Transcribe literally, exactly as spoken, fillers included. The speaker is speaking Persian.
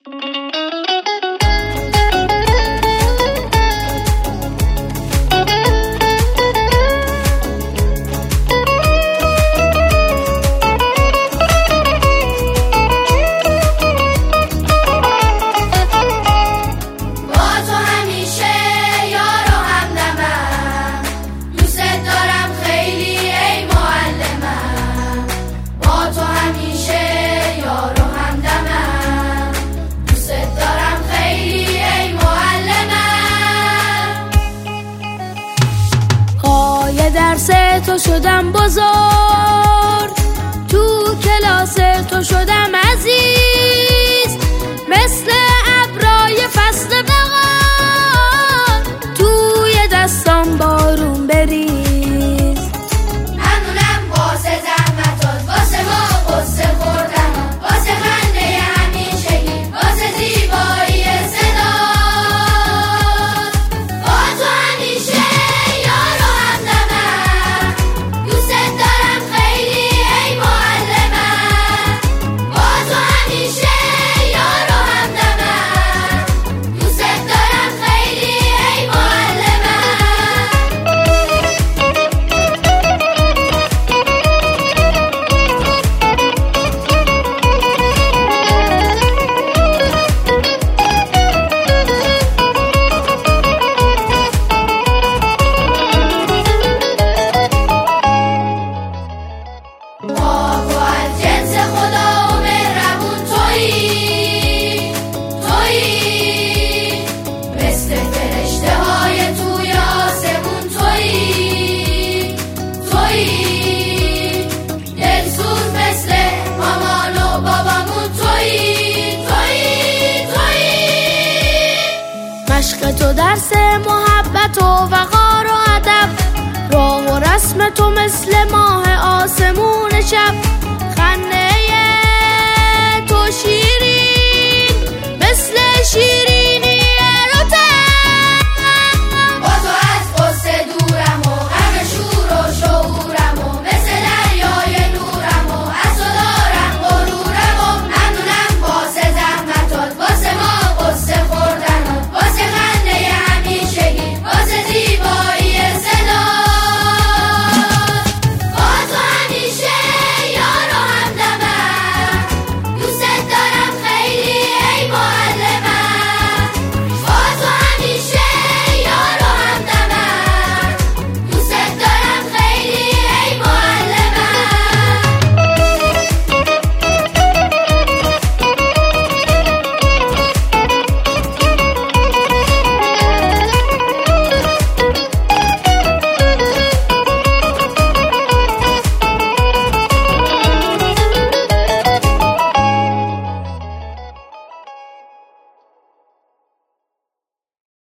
درس تو شدم بزرگ، تو کلاس تو شدم عزیز، مثل ابرای فصل بهار توی دستام بارون بریز. ممنونم واسه زحمتات، واسه ما قصه خوردن، واسه خنده همیشگی، واسه زیبایی صدا. با تو همیشه یار و همدمم، دوست دارم خیلی ای معلمم. با تو همیشه یار و همدمم، دوست دارم خیلی ای معلمم. ما تو از جنس خدا و مهربون تویی، تویی مثل فرشته های توی آسمون تویی، تویی دلسوز مثل مامان و بابامون تویی، تویی تویی. مشق تو درس محبت و وقار و ادب، راه و رسم تو مثل ماه آسمون شب، خنده تو شیر